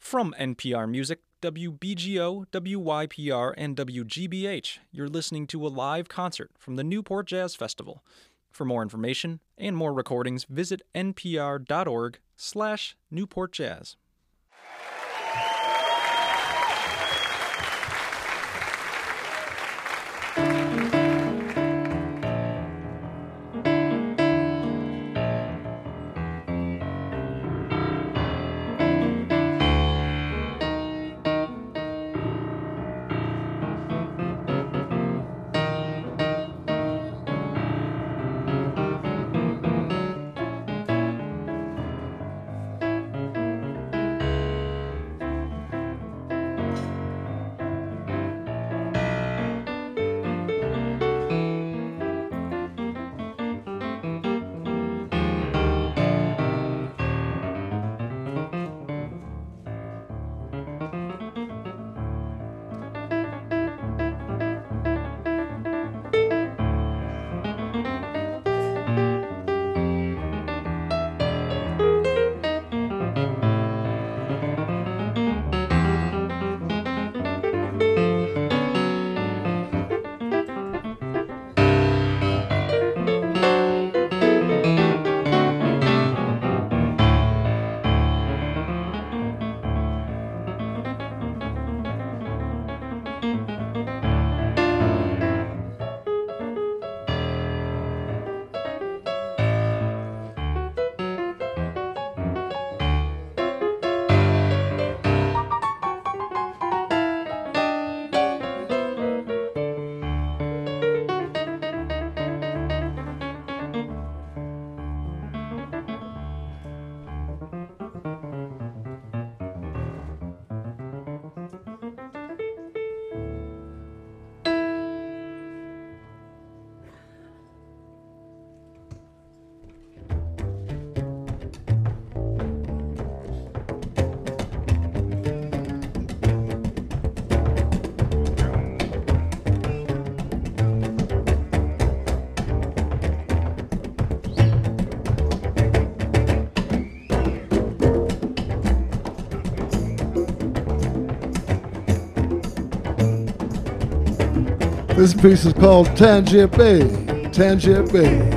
From NPR Music, WBGO, WYPR, and WGBH, you're listening to a live concert from the Newport Jazz Festival. For more information and more recordings, visit npr.org/newportjazz. This piece is called Tangier Bay. Tangier Bay.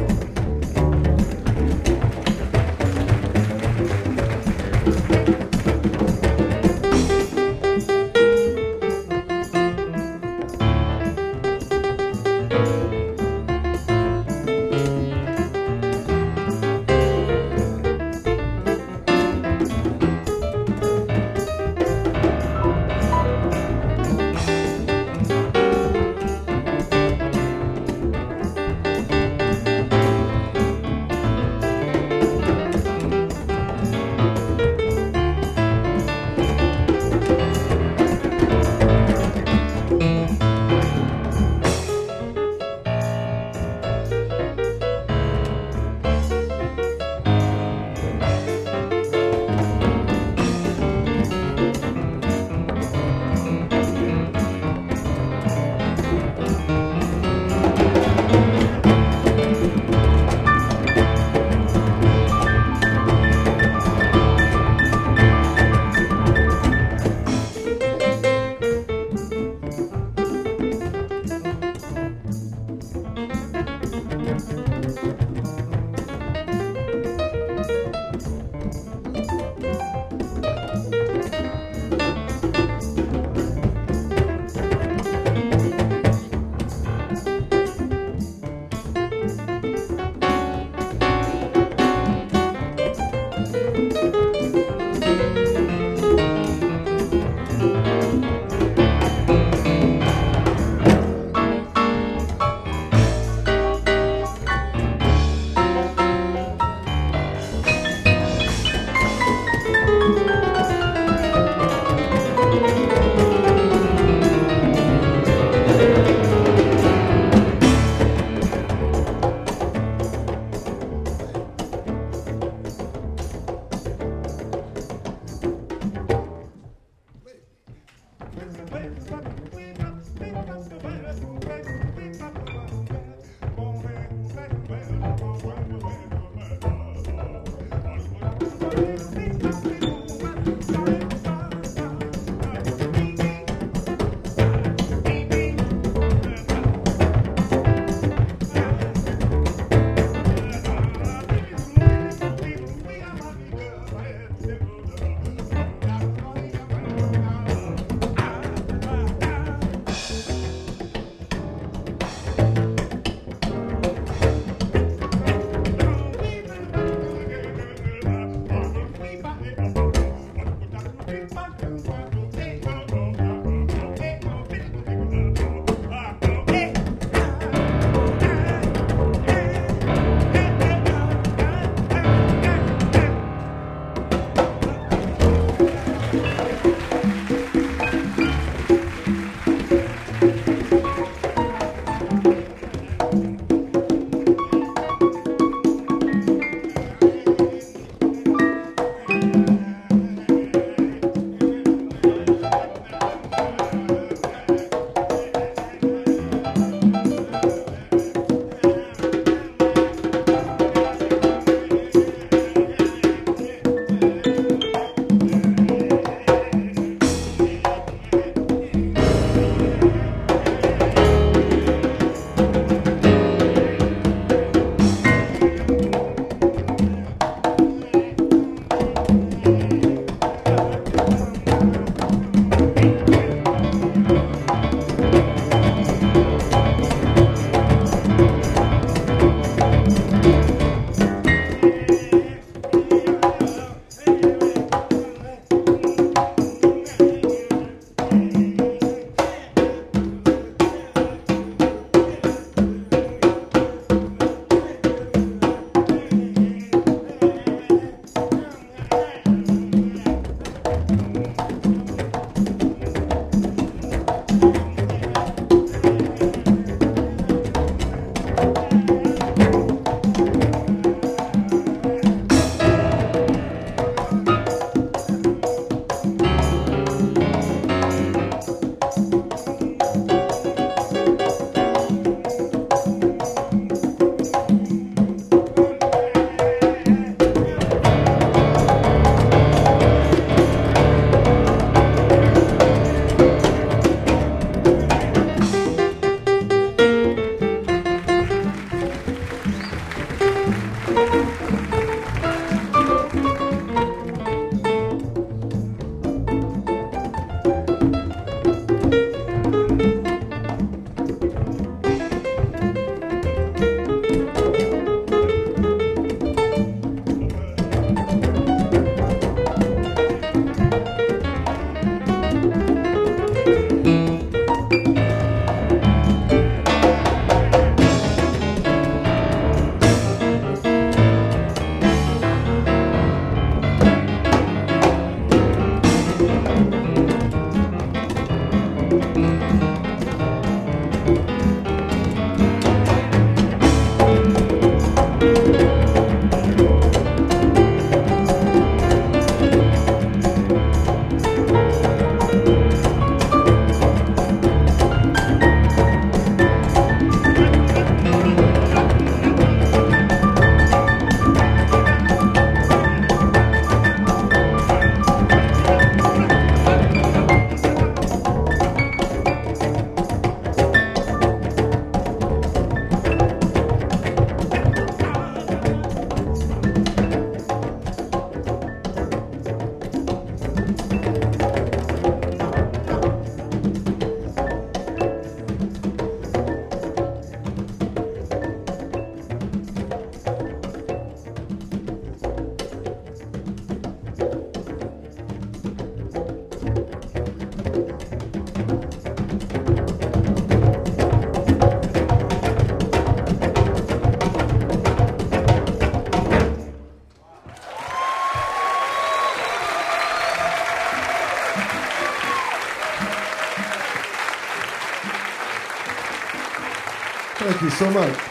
Thank you so much.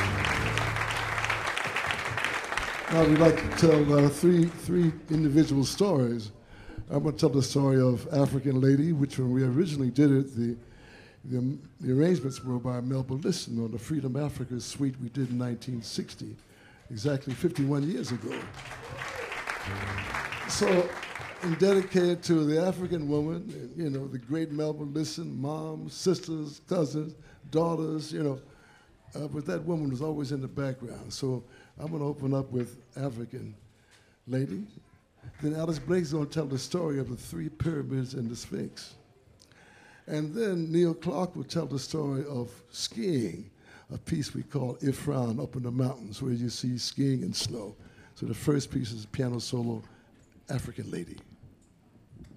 Now we'd like to tell three individual stories. I'm going to tell the story of African Lady, which when we originally did it, the arrangements were by Melba Liston on the Freedom Africa suite we did in 1960, exactly 51 years ago. So, and dedicated to the African woman, you know, the great Melba Liston, moms, sisters, cousins, daughters, you know, but that woman was always in the background. So I'm going to open up with African Lady. Then Alice Blake's going to tell the story of the 3 pyramids and the Sphinx. And then Neil Clark will tell the story of skiing, a piece we call Ifran, up in the mountains where you see skiing and snow. So the first piece is piano solo, African Lady.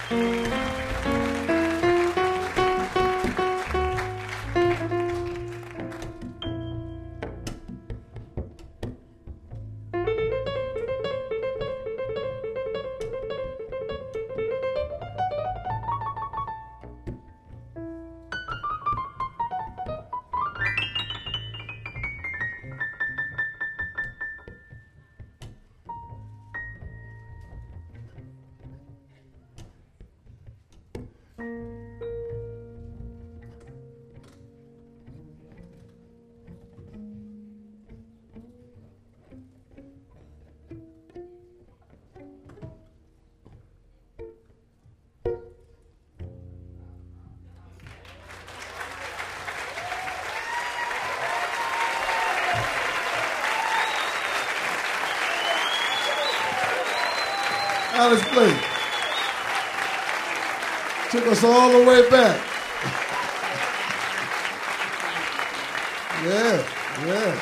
Alice Blake took us all the way back. Yeah, yeah.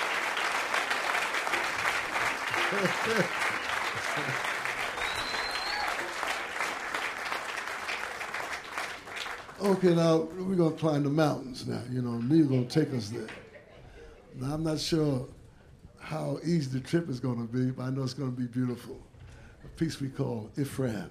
Okay, now we're going to climb the mountains now. You know, Neil's going to take us there. Now, I'm not sure how easy the trip is going to be, but I know it's going to be beautiful. A piece we call Ifran.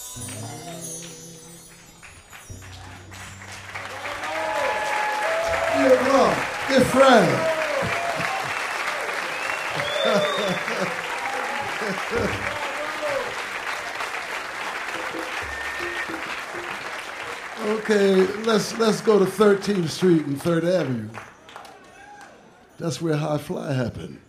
Dear God, dear friend. Okay, let's go to 13th Street and 3rd Avenue. That's where High Fly happened.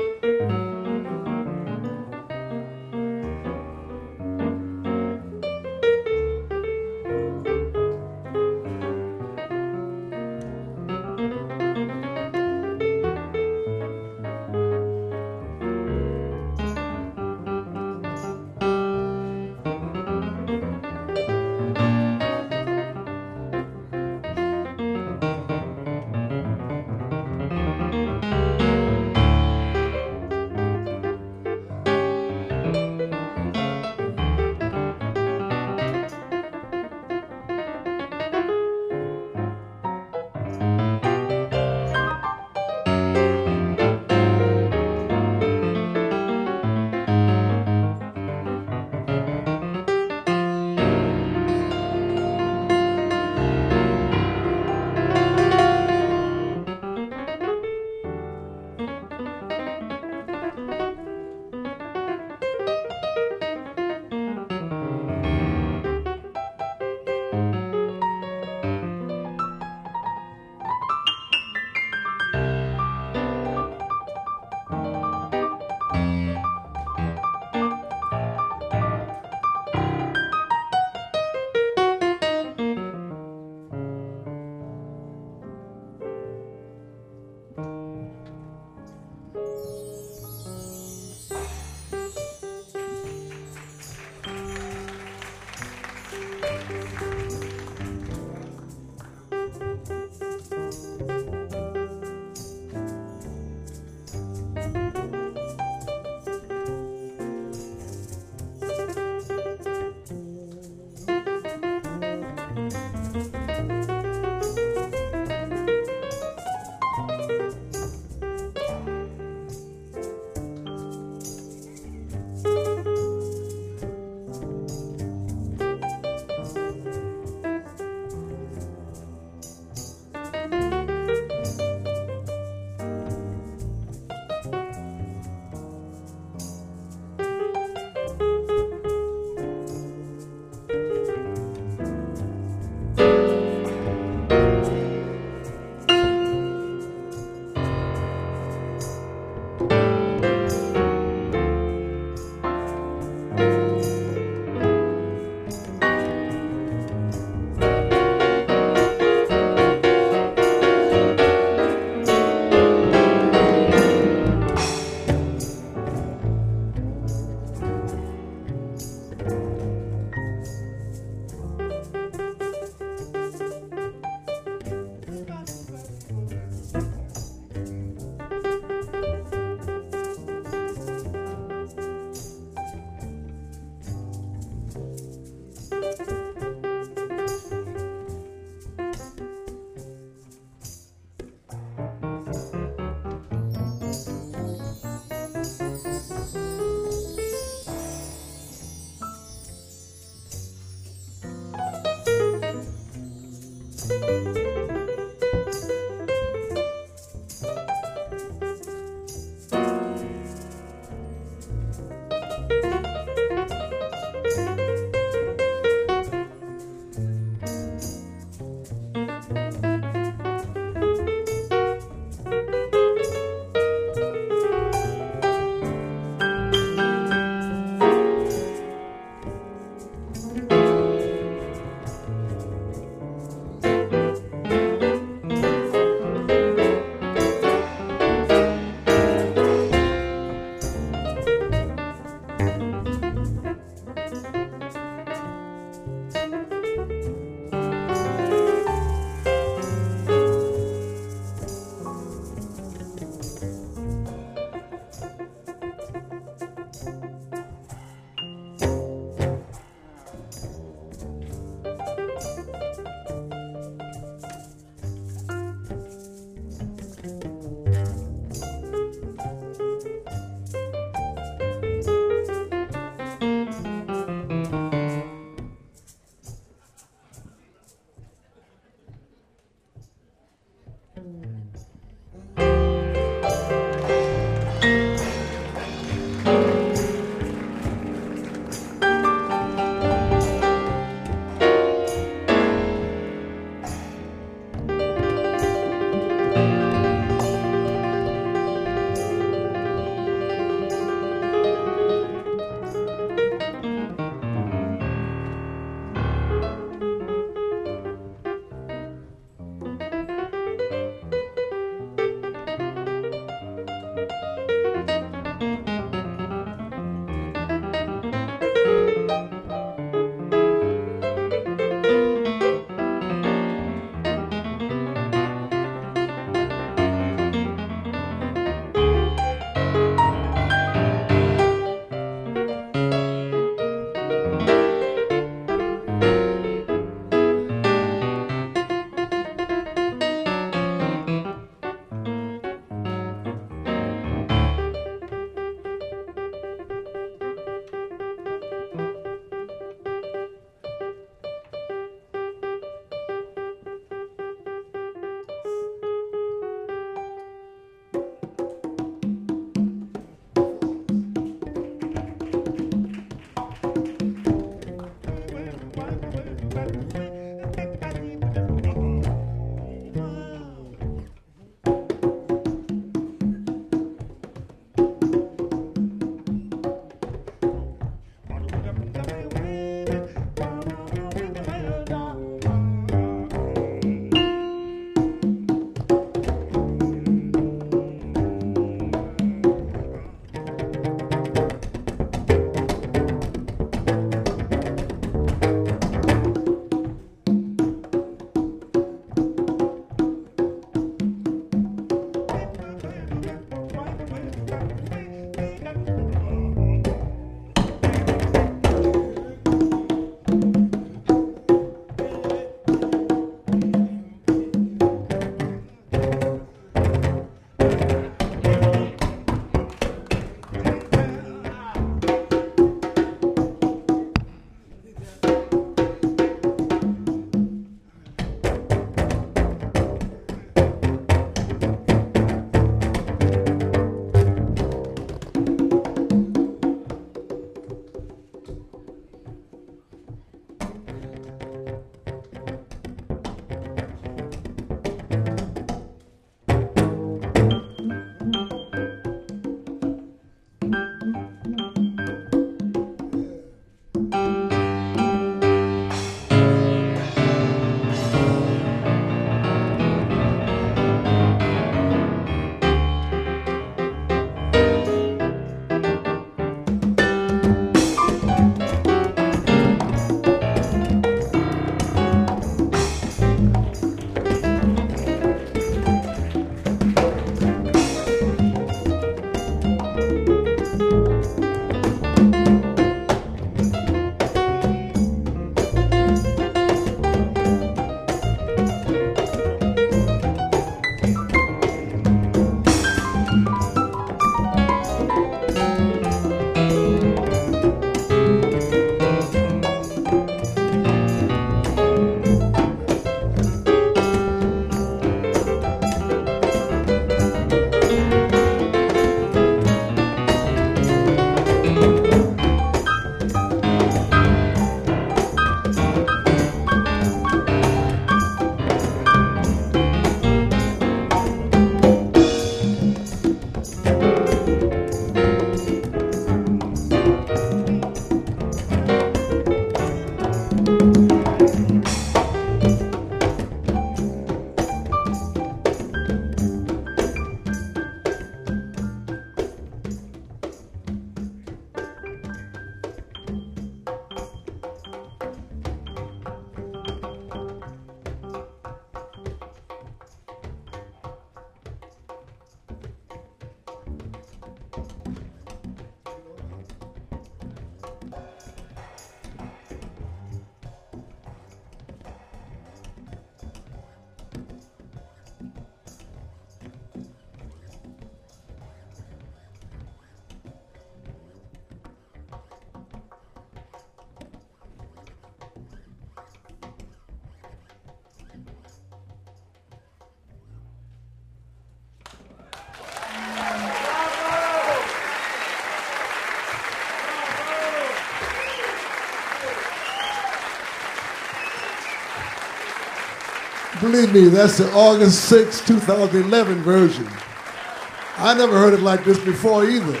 believe me, that's the August 6, 2011 version. I never heard it like this before either.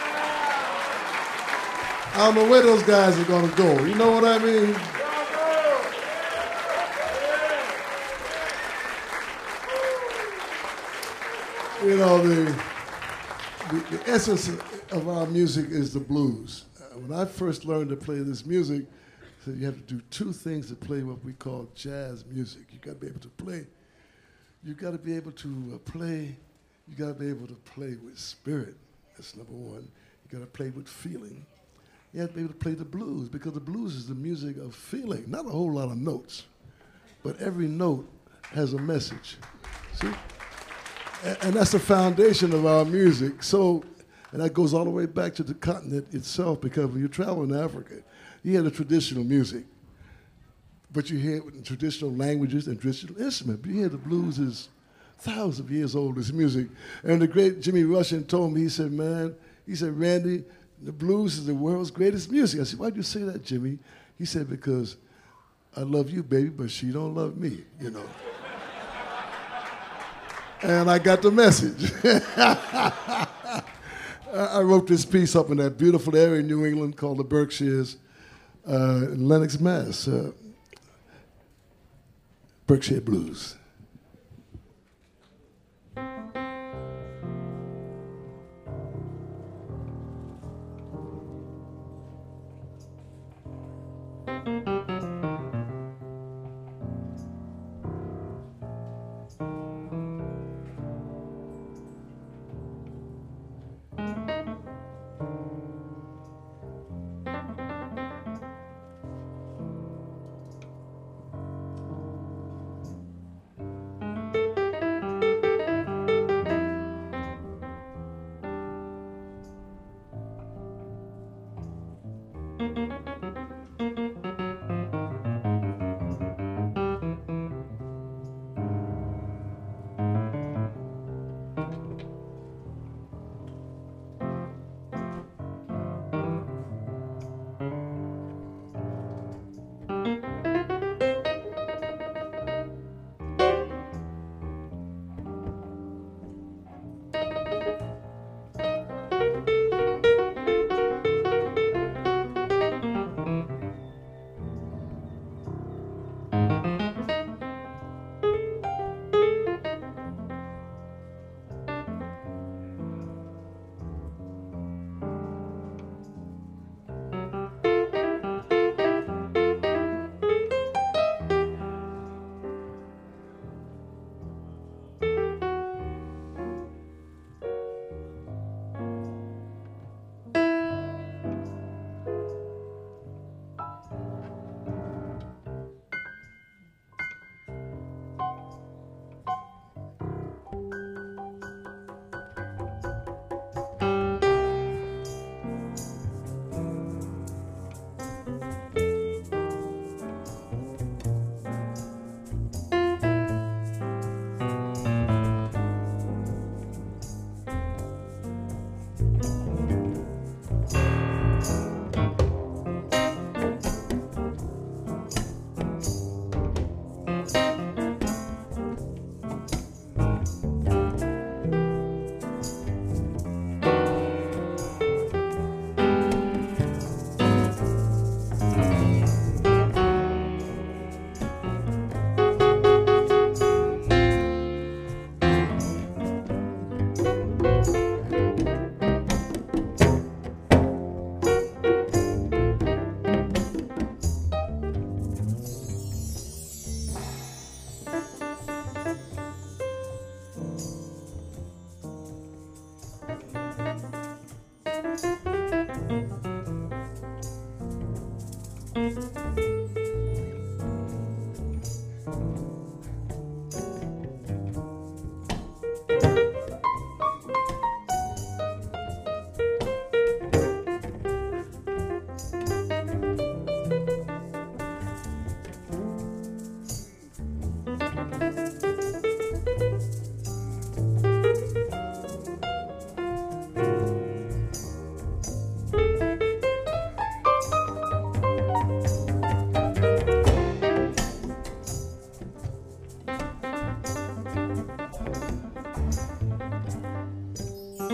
I don't know where those guys are gonna go. You know what I mean? You know, the essence of our music is the blues. When I first learned to play this music, I said you have to do two things to play what we call jazz music. You got to be able to play. You got to be able to play. You got to be able to play with spirit. That's number one. You got to play with feeling. You have to be able to play the blues because the blues is the music of feeling. Not a whole lot of notes, but every note has a message. See? And that's the foundation of our music. So, and that goes all the way back to the continent itself, because when you travel in Africa, you hear the traditional music, but you hear it in traditional languages and traditional instruments. But you hear the blues is thousands of years old, this music. And the great Jimmy Rushing told me, he said, man, he said, Randy, the blues is the world's greatest music. I said, why'd you say that, Jimmy? He said, because I love you, baby, but she don't love me, you know. And I got the message. I wrote this piece up in that beautiful area in New England called the Berkshires, in Lenox, Mass. Berkshire Blues.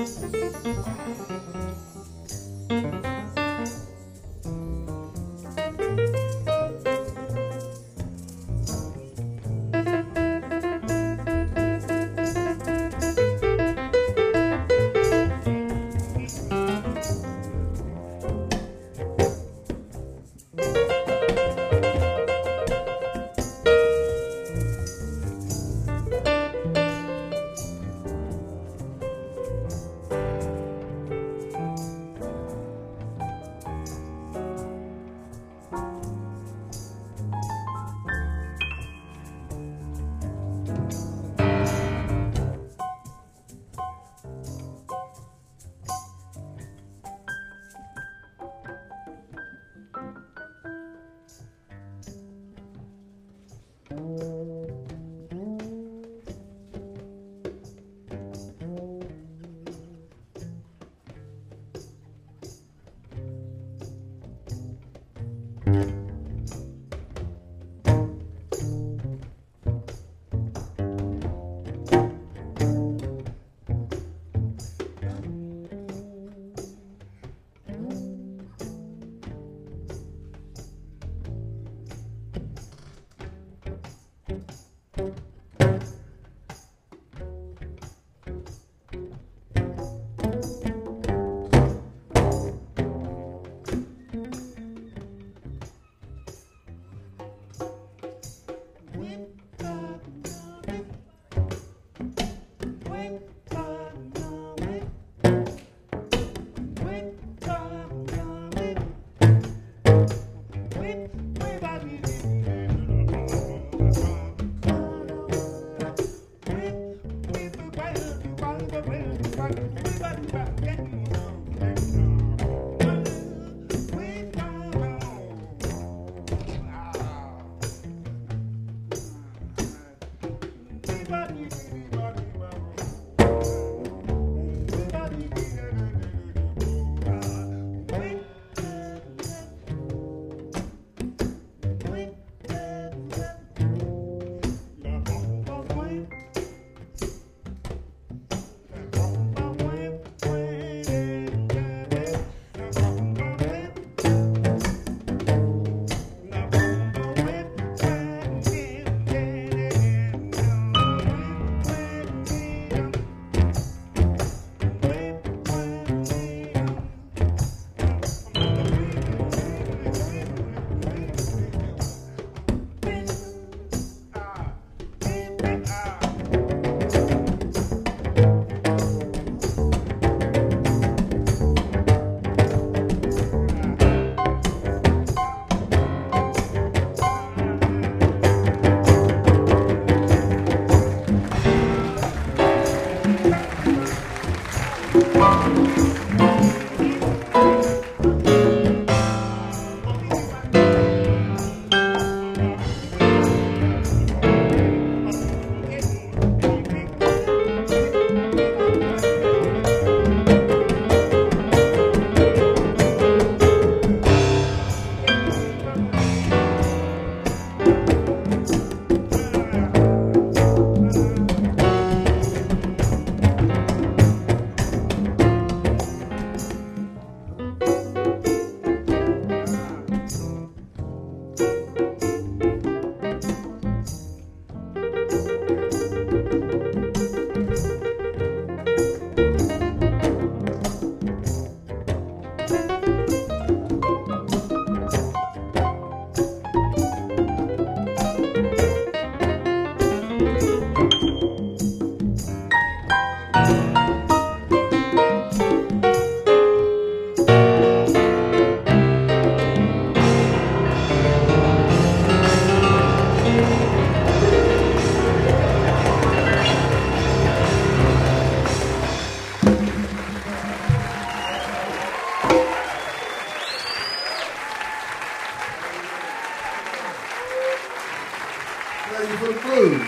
Thank you for the blues.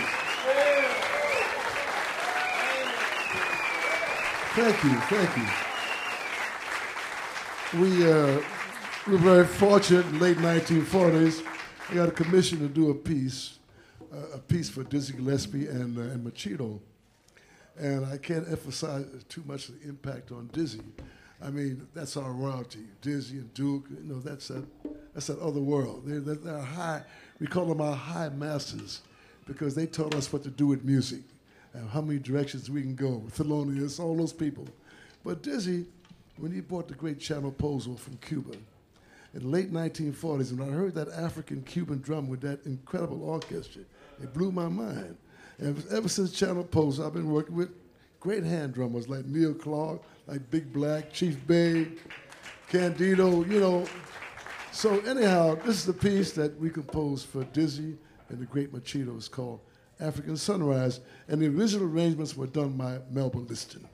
Thank you, thank you. We were very fortunate in the late 1940s. We got a commission to do a piece for Dizzy Gillespie and Machito. And I can't emphasize too much the impact on Dizzy. I mean, that's our royalty. Dizzy and Duke, you know, that's that other world. They're high, we call them our high masters because they taught us what to do with music and how many directions we can go. Thelonious, all those people. But Dizzy, when he brought the great Chano Pozo from Cuba, in the late 1940s, when I heard that African-Cuban drum with that incredible orchestra, it blew my mind. And ever since Chano Pozo, I've been working with great hand drummers like Neil Clark, like Big Black, Chief Bay, Candido, you know. So anyhow, this is the piece that we composed for Dizzy and the great Machito. It's called African Sunrise, and the original arrangements were done by Melba Liston.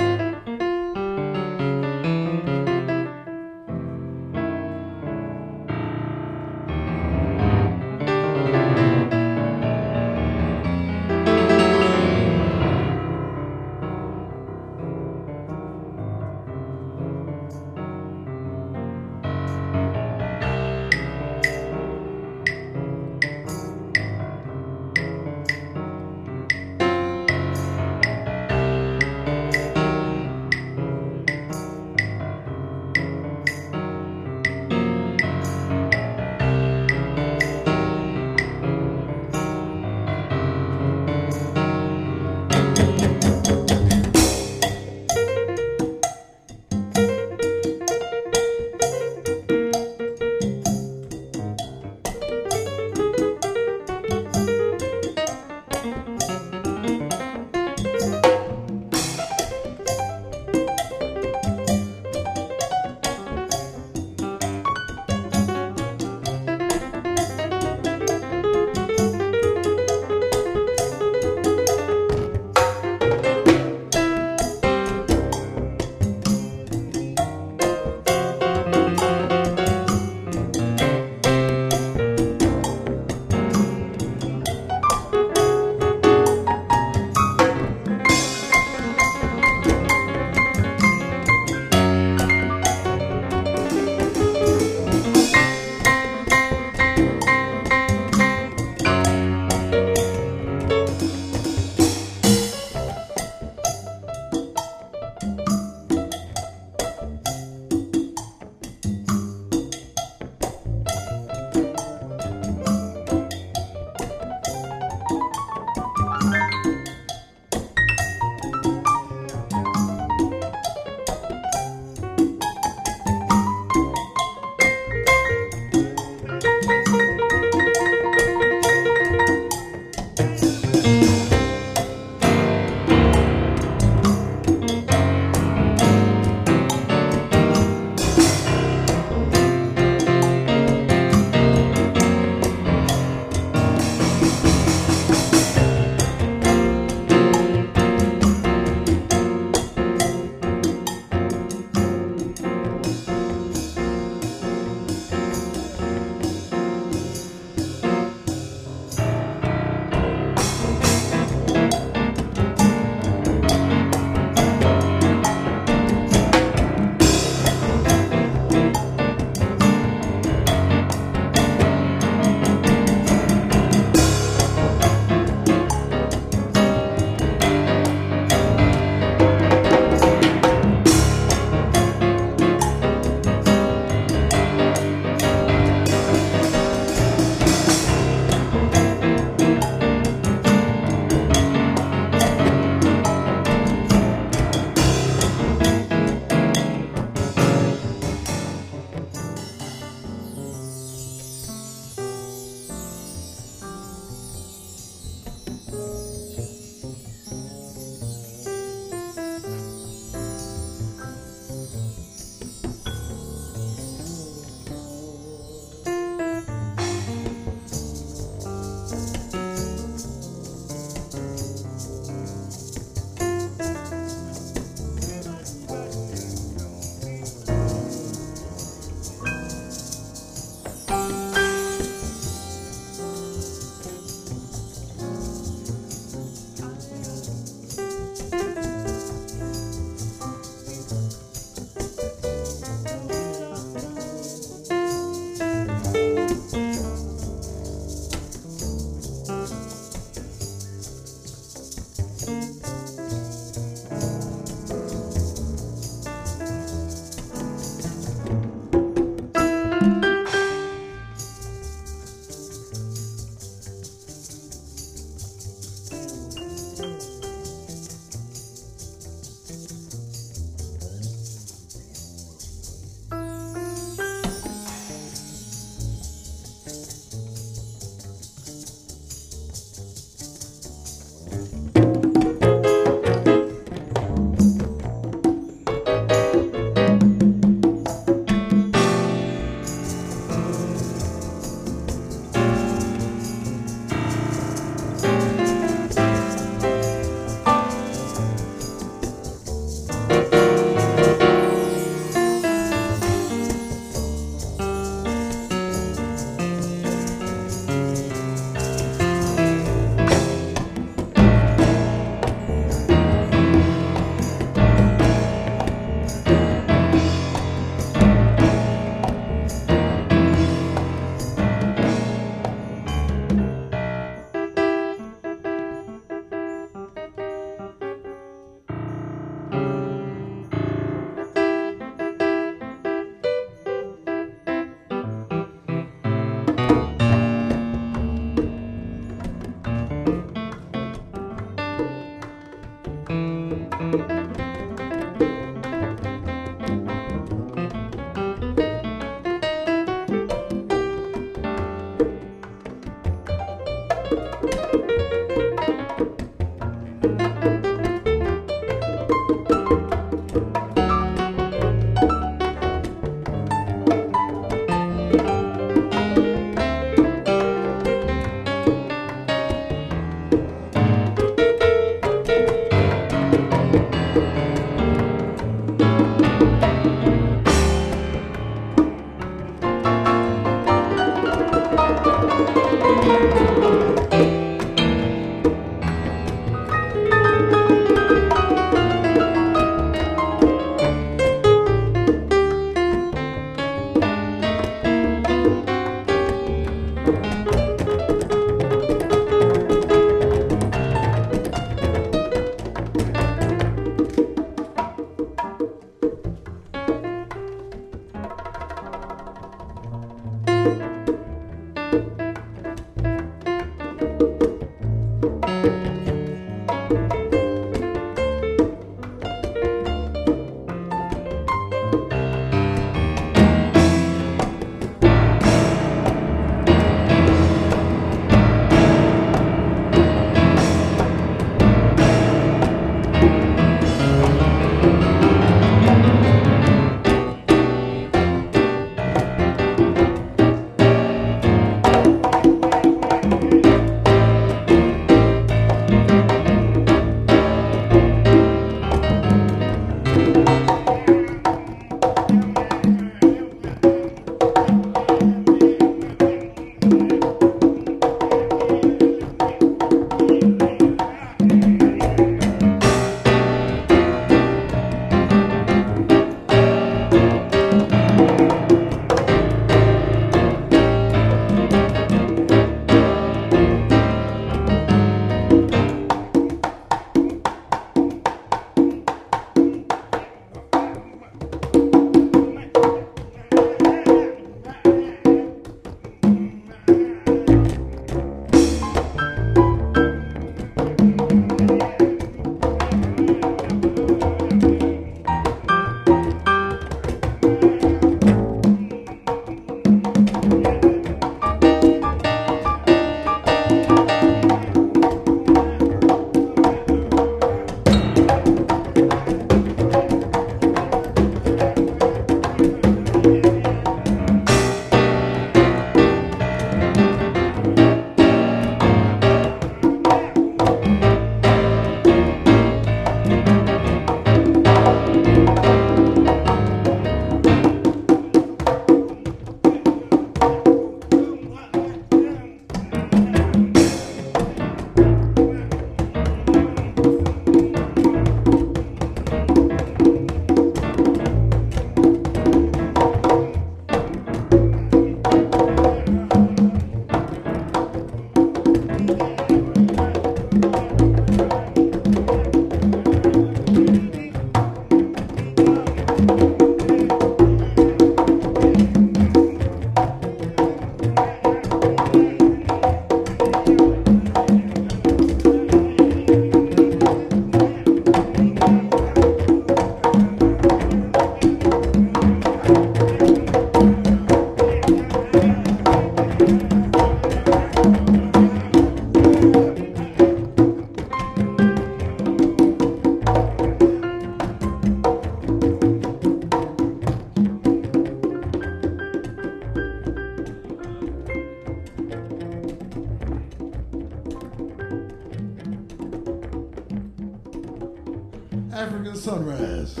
African Sunrise.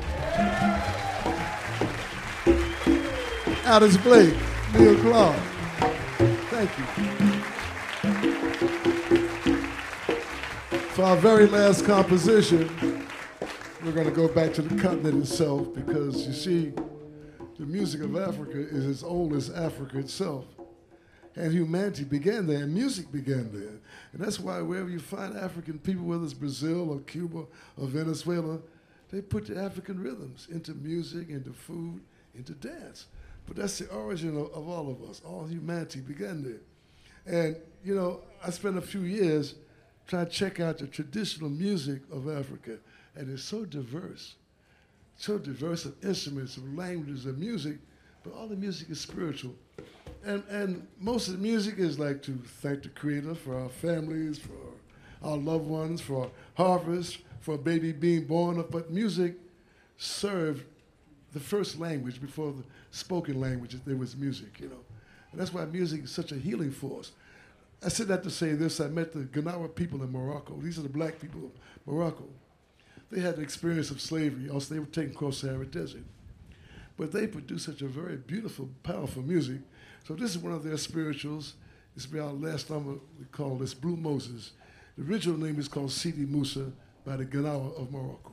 Alice Blake, Neil Clark. Thank you. For our very last composition, we're going to go back to the continent itself because, you see, the music of Africa is as old as Africa itself. And humanity began there, and music began there. And that's why wherever you find African people, whether it's Brazil or Cuba or Venezuela, they put the African rhythms into music, into food, into dance. But that's the origin of all of us. All humanity began there. And, you know, I spent a few years trying to check out the traditional music of Africa, and it's so diverse of instruments, of languages, of music, but all the music is spiritual. And most of the music is like to thank the Creator for our families, for our loved ones, for harvest, for a baby being born. But music served the first language before the spoken language. There was music, you know. And that's why music is such a healing force. I said that to say this. I met the Ganawa people in Morocco. These are the black people of Morocco. They had the experience of slavery. Also, they were taken across the Sahara Desert. But they produced such a very beautiful, powerful music. So this is one of their spirituals. This will be our last number. We call this Blue Moses. The original name is called Sidi Musa by the Ganawa of Morocco.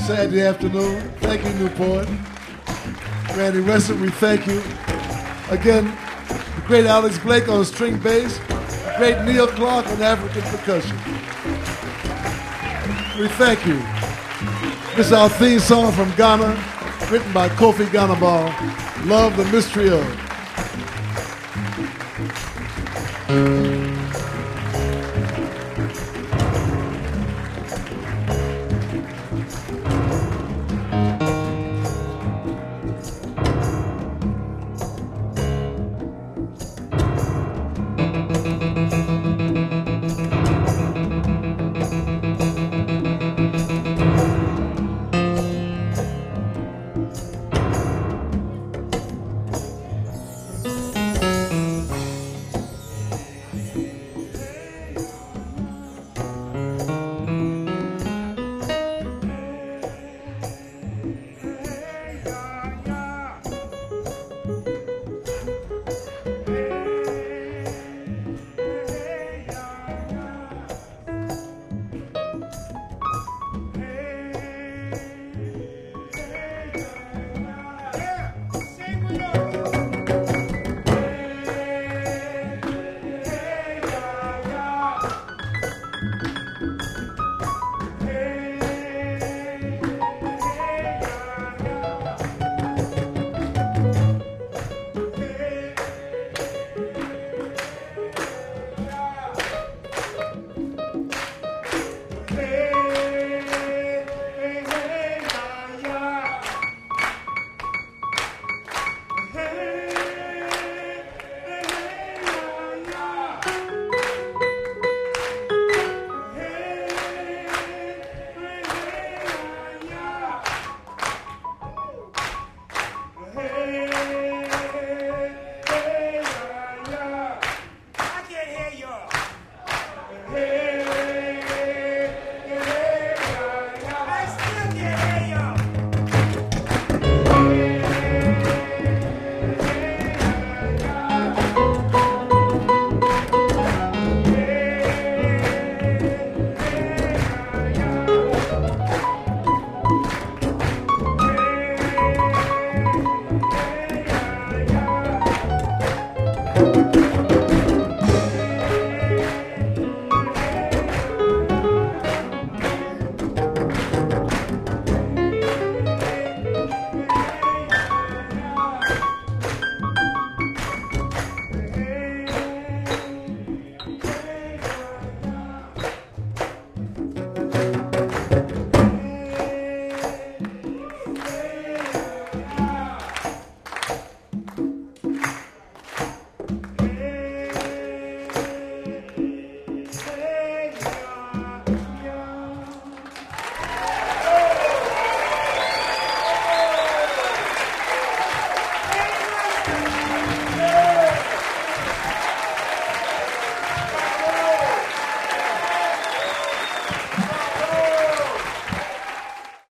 Saturday afternoon. Thank you, Newport. Randy Wesson, we thank you. Again, the great Alex Blake on string bass, the great Neil Clark on African percussion. We thank you. This is our theme song from Ghana, written by Kofi Ganabal, Love the Mystery of.